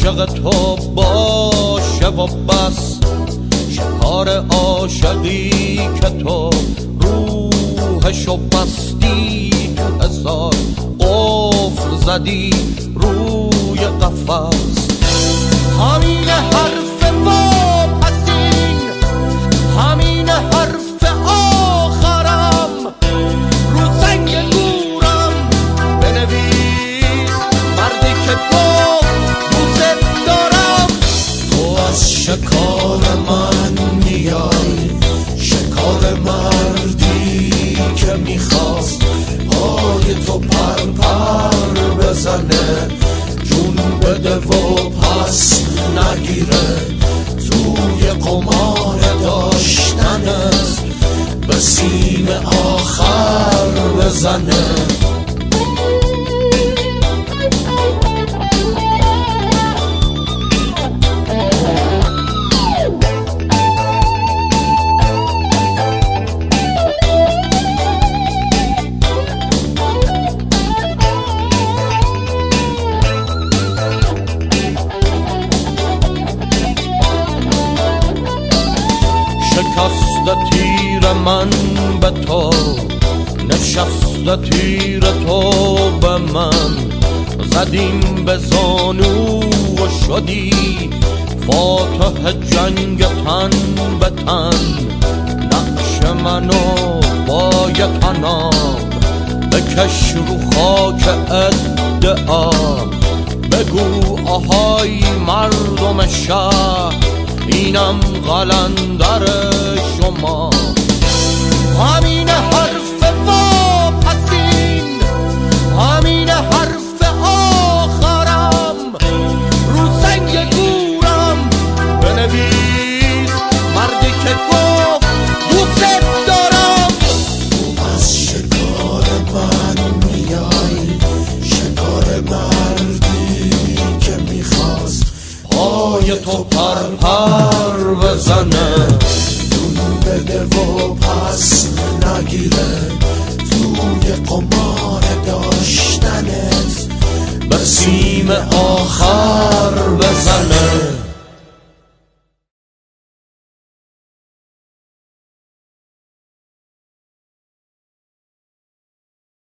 عاشق تو باشه و بس، شکار عاشقی که تو روحشو بستی، تو هزار قفل زدی روی قفس. همین حرف واپسین، همین حرف آخرم، رو سنگ گورم بنویس مردی که دوست دارم. تو از شکار من میای، شکار مردی که میخواست پای تو پر پر بزنه، جون بده و پس نگیره، توی قمار داشتنت به سیم آخر بزنه. شکست تیر من به تو، نشست تیر تو به من، زدیم به زانو و شدی فاتح جنگ تن به تن. نقش منو با یکنام بکش رو خاک ادعا، بگو آهای مردم شهر اینم قلندر شما. همین حرف واپسین، همین حرف آخرم، رو سنگ گورم بنویس مردی که گفت دوست دارم. تو از شکار من میای، شکار مردی که میخواست پای تو پر پر بزنه، جون بده و پس نگیره، توی قمار داشتنت به سیم آخر